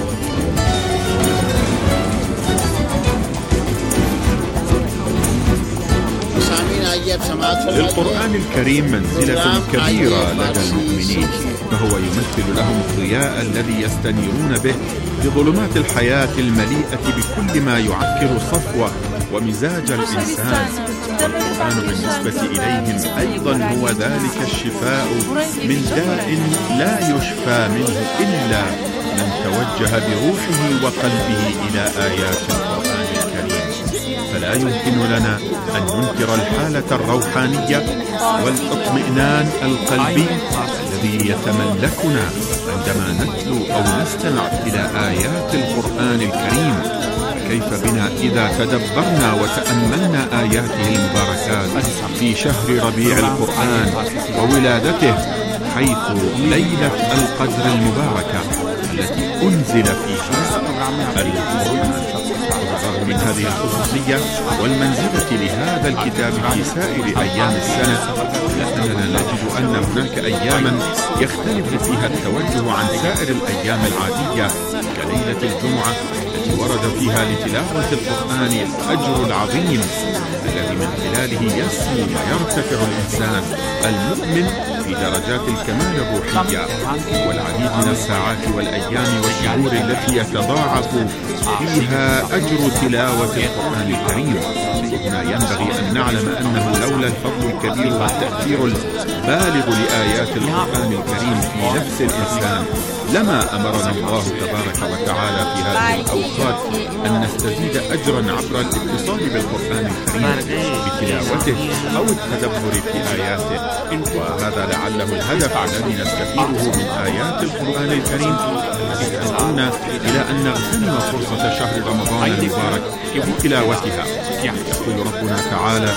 للقرآن الكريم منزلة كبيرة لدى المؤمنين، فهو يمثل لهم الضياء الذي يستنيرون به بظلمات الحياة المليئة بكل ما يعكر صفوة ومزاج الإنسان. والقرآن بالنسبة إليهم أيضا هو ذلك الشفاء من داء لا يشفى منه إلا من توجه بروحه وقلبه إلى آيات القرآن الكريم. فلا يمكن لنا أن ننكر الحالة الروحانية والاطمئنان القلبي الذي يتملكنا عندما نتلو أو نستمع إلى آيات القرآن الكريم. كيف بنا إذا تدبرنا وتأملنا آياته المباركات في شهر ربيع القرآن وولادته، حيث ليلة القدر المباركة التي أنزل فيها القرآن. بالرغم من هذه الخصوصية والمنزلة لهذا الكتاب في سائر أيام السنة، لأننا نجد أن هناك أياما يختلف فيها التوجه عن سائر الأيام العادية، كليلة الجمعة التي ورد فيها لتلاوة القرآن الأجر العظيم الذي من خلاله يسمو ويرتفع الإنسان المؤمن في درجات الكمال الروحية، والعديد من الساعات والأيام والشهور التي يتضاعف فيها أجر تلاوة القرآن الكريم. هنا ينبغي أن نعلم أنه لولا الفضل الكبير والتأثير البالغ لآيات القرآن الكريم في نفس الإنسان لما أمرنا الله تبارك وتعالى في هذه الأوقات أن نستزيد أجرا عبر الاتصال بالقرآن الكريم بتلاوته أو التدبر في آياته. وهذا لعله الهدف الذي نستفيده من آيات القرآن الكريم التي تدعونا إلى أن نغتنم فرصة شهر رمضان المبارك بتلاوتها. يقول ربنا تعالى: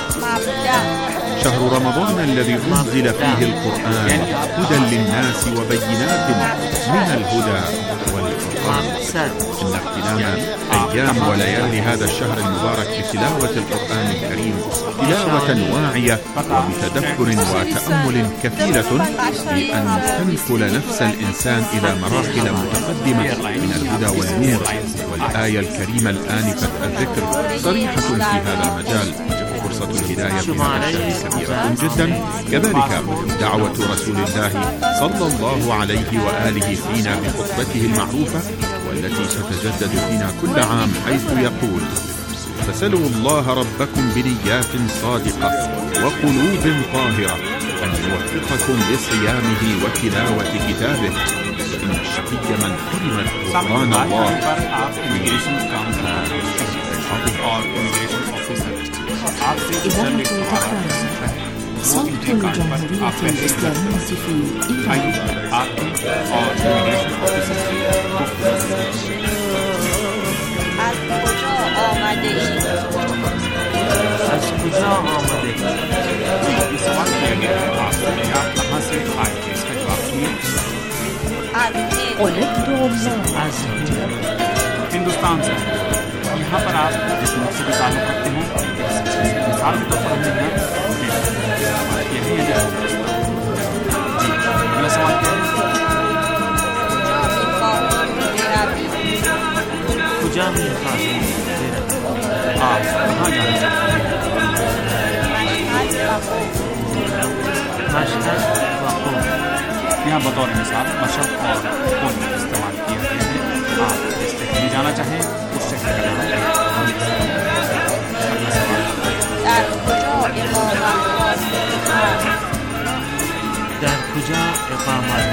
شهر رمضان الذي أنزل فيه القرآن هدى للناس وبينات من الهدى والفرقان. إن اغتنام أيام وليالي هذا الشهر المبارك بتلاوة القرآن الكريم تلاوة واعية وبتدبر وتأمل كفيلة بأن تنقل نفس الإنسان إلى مراحل متقدمة من الهدى والنور. والآية الكريمة الآنفة الذكر صريحة في هذا المجال. فرصة الهداية في هذا الشهر كبيرة جدا، كذلك دعوة رسول الله صلى الله عليه وآله فينا بخطبته المعروفة والتي تتجدد فينا كل عام، حيث يقول: فسلوا الله ربكم بنيات صادقة وقلوب طاهرة أن يوفقكم لصيامه وتلاوة كتابه، إن الشقي من حرم غفران الله. إذاعة تهران صوت الجمهورية الإسلامية في إيران. از کجا آمده ای؟ ये सवाल किया गया है आपसे कि आप कहाँ से आए हैं, इसका जवाब सुनिए। आज हिंदुस्तान से यहाँ पर आप जिस मुल्क से भी ताल्लुक़ रखते हैं, मिसाल के तौर पर हमने यहाँ यही है। जी, अगला सवाल क्या है? कुजा में आप कहाँ जाना चाहते हैं? यहाँ बतौर मिसाल मशहद और कौन इस्तेमाल किया गया है। आप जिस जगह में जाना चाहें उस जगह का नाम है। दर कुजा इक़ामत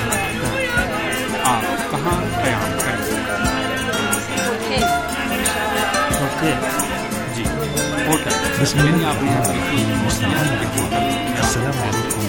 आप कहाँ क़याम करेंगे? होटल। जी, होटल। بسم الله الرحمن السلام عليكم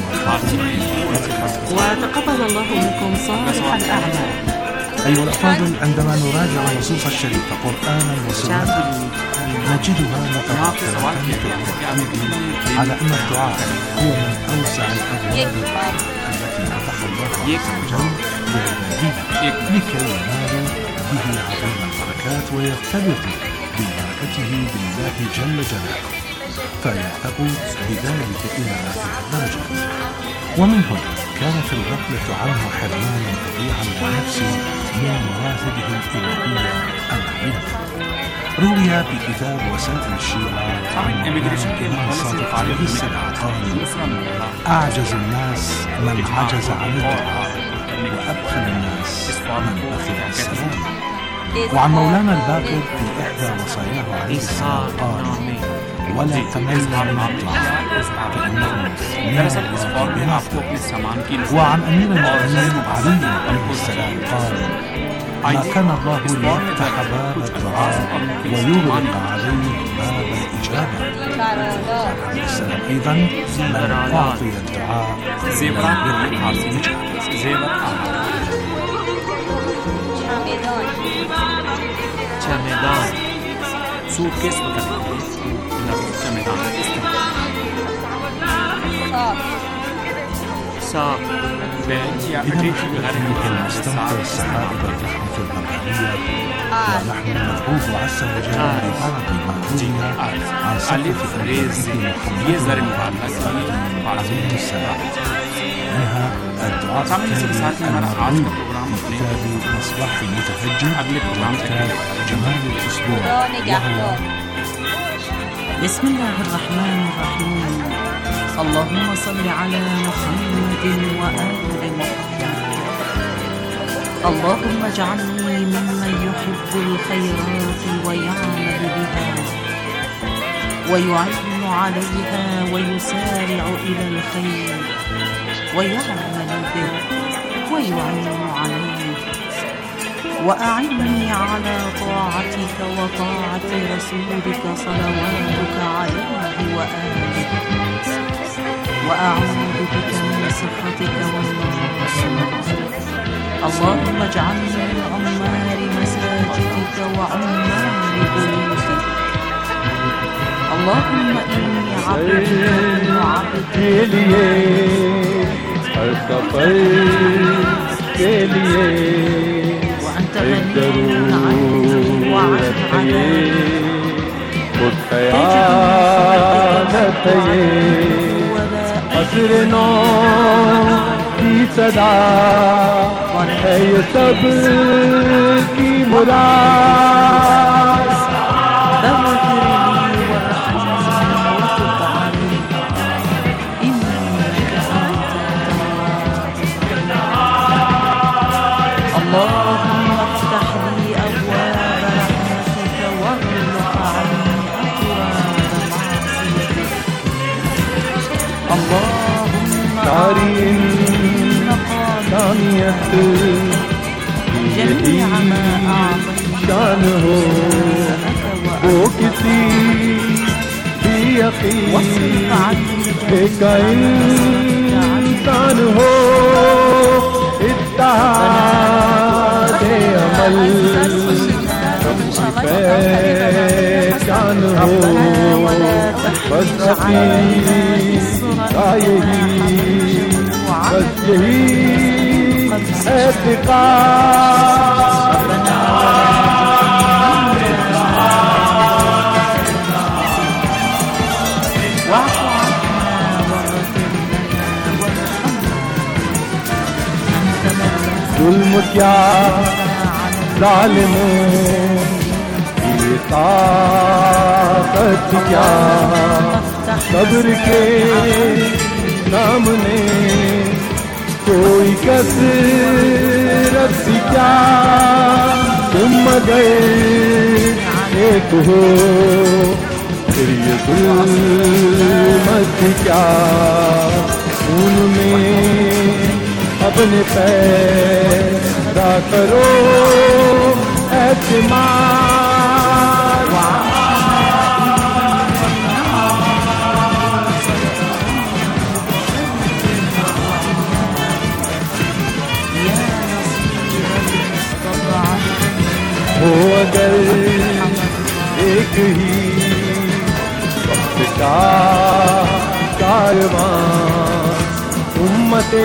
وتقبل الله منكم صالح الأعمال. أيها الأفاضل، عندما نراجع النصوص الشريفة قرآنا وسنة نجدها متفكرة على أن الدعاء هو من أوسع الأبواب التي فتح الله عز وجل لعباده لكي ينالوا به عظيم البركات ويرتبطوا ببركته بالله جل جلاله، فيرتقوا بذلك إلى آخر الدرجات. ومن هنا كان في الغرب والغفلة عنه حرمانا فظيعا للنفس من مواهبه الإلهية العميقة. روي في كتاب وسائل الشيعة عن الإمام الصادق عليه السلام قال: أعجز الناس من عجز عن الدعاء، وأبخل الناس من بخل السلام. وعن مولانا الباقر في إحدى وصاياه عليه السلام قال: ولا تمل من الدعاء فإنه درس الإسفار وعن أمير المؤمنين علي عليه السلام قال: ما كان الله ليفتح باب الدعاء ويغلق عليه باب الإجابة. عليه السلام أيضا: من أعطي الدعاء لم يغلق الإجابة. چمدان सूटकेस चमदान صاف يمكن أن نستمتع السحائب الرحمة الربانية ونحن نبعوث عز وجل ببعض المعلومة عن سقف النبي محمد عليه السلام، منها الدعاء التالي المرغوب في كتاب مصباح المتفجر وكتاب جمال الأسبوع، وهو: بسم الله الرحمن الرحيم. اللهم صل على محمد وآل محمد. اللهم اجعلني ممن يحب الخيرات ويعمل بها ويعين عليها ويسارع إلى الخير ويعمل به ويعين عليه، وأعني على طاعتك وطاعة رسولك صلواتك عليه وآله، وأعوذ بك من سخطك والنار. اللهم اجعلني من عمار مساجدك وعمار بيوتك. اللهم إني عبدك وعبدك हर सफर के लिए وأنت غني عني وعن عذابي खुद क़यामत ये असर नौ की सदा है ये सब की मुराद। اللهم افتح لي أبواب رحمتك واغلق عني أبواب معصيتك. اللهم جميع ما أعطيتك शान हो वो किसी भी यकीन का इंसान हो, इत्तेहादे अमल सबकी पहचान हो, बस का यही बस यही एतिक़ाद। जुल्म क्या ज़ालिमों की ताकत क्या, सब्र के सामने कोई कसरत क्या, तुम मगर एक हो फिर ये जुल्मत क्या, उनमें अपने पैदा करो एतमाद। हो अगर एक ही वक्त का कारवां उम्मते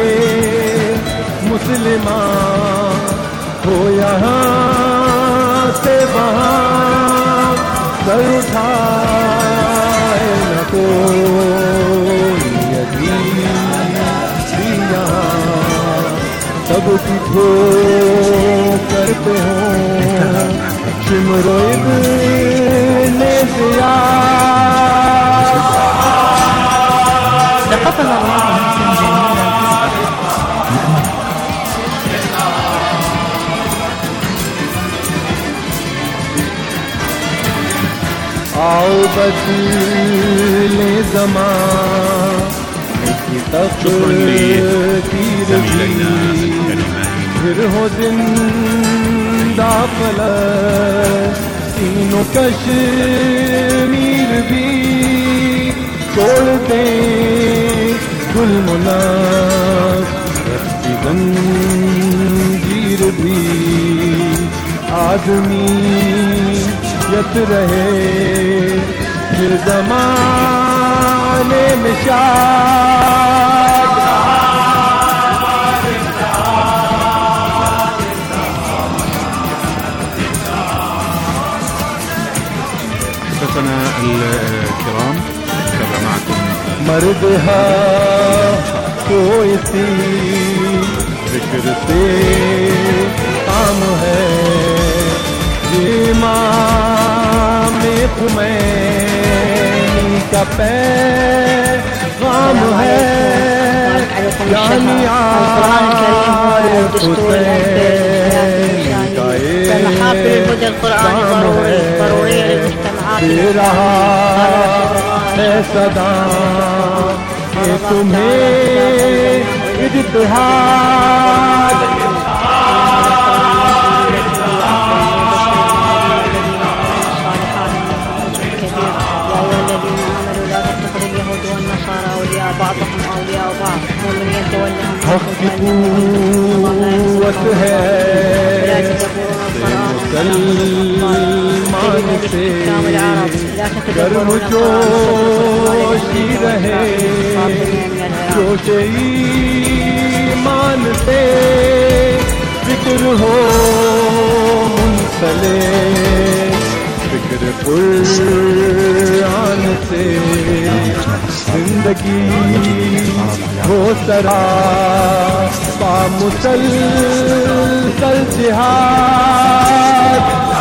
मुसलमान हो यहाँ से वहाँ सर उठाए न कोई अजीब यहाँ सबकी ठोकर पे हो सिमरो इब्ने ज़ियाद تقبل الله منكم جميعا आओ बदले ज़माने की तक़दीर फिर हो जिंदा फ़लस्तीनो कश्मीर भी छोड़ दे गुलमुनाफ़ रस्सी जंजीर भी आदमी यत रहे फिर ज़माने में शाद أحبتنا الكرام نتابع معكم मर्दहा कोई सी ذکر से आम है इमाम खुमैनी का पैगाम है जामिया दे रहा है सदा ये तुम्हें इत्तेहाद بعضهم أولياء بعض ومن يتولهم हक़ की क़ुव्वत है मुसलमान से गर्म जोशी रहे जोश ईमान से ज़िक्र हो मुंसले ज़िक्र कुरान से जिंदगी हो सरा पा मुसलसल जिहाद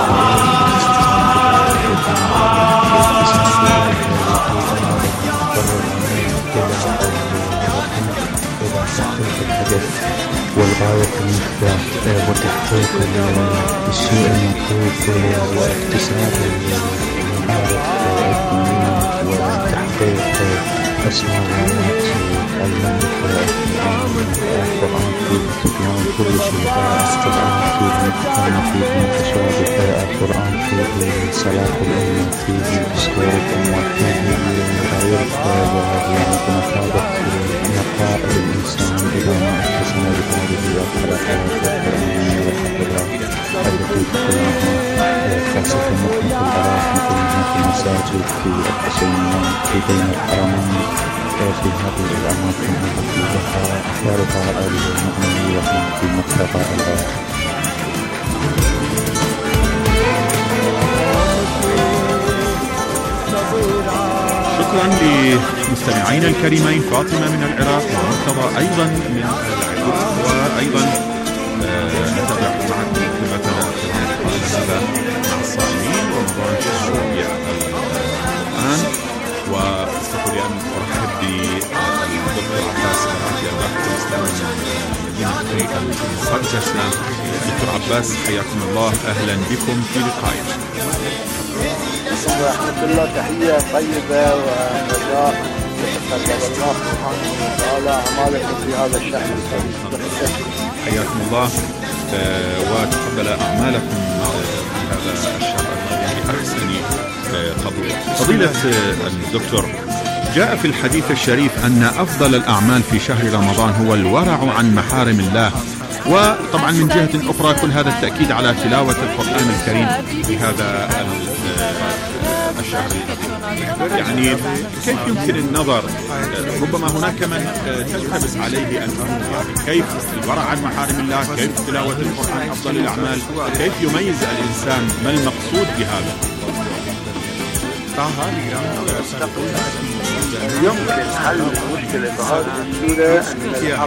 والغاية المفتاح وتحقيق الشيء المطلوب واكتساب المعارف الدينية وتحقيق أسماء المملكة القرآن في تبيان كل شيء القرآن فيه متقنة فيه متشابه القرآن فيه صلاح الأمة فيه إصلاح الأمة فيه غير يعني بمثابة نقاء الإنسان إذا ما اتسم بهذه الحلقات القرآنية والحفظات التي تكونها خاصة نحن في العراق نكونها في المساجد في الحسينيات في بين الحرمين في هذه الأماكن التي لها أحوالها المؤمنية في متفق العراق. شكرا لمستمعينا الكريمين فاطمة من العراق ومرتضى أيضا من العراق وأيضا نتابع معكم خدمتنا هذا مع الصائمين رمضان شهر ربيع الآن واسمحوا لي أن أرحب بالدكتور عباس كراتي الباحث الإسلامي من مدينة صرجسنا. دكتور عباس حياكم الله، أهلا بكم في لقائنا. ورحمة الله، تحية طيبة ورجاء يتقبل الله سبحانه وتعالى أعمالكم في هذا الشهر الكريم. حياكم الله وتقبل أعمالكم في هذا الشهر بأحسن قبول. فضيلة الدكتور، جاء في الحديث الشريف أن أفضل الأعمال في شهر رمضان هو الورع عن محارم الله، وطبعا من جهة أخرى كل هذا التأكيد على تلاوة القرآن الكريم في هذا الشهر. يعني كيف يمكن النظر، ربما هناك من تلتبس عليه الأمر، كيف الورع عن محارم الله، كيف تلاوة القرآن أفضل الأعمال، كيف يميز الإنسان ما المقصود بهذا؟ يمكن حل مشكلة هذه السورة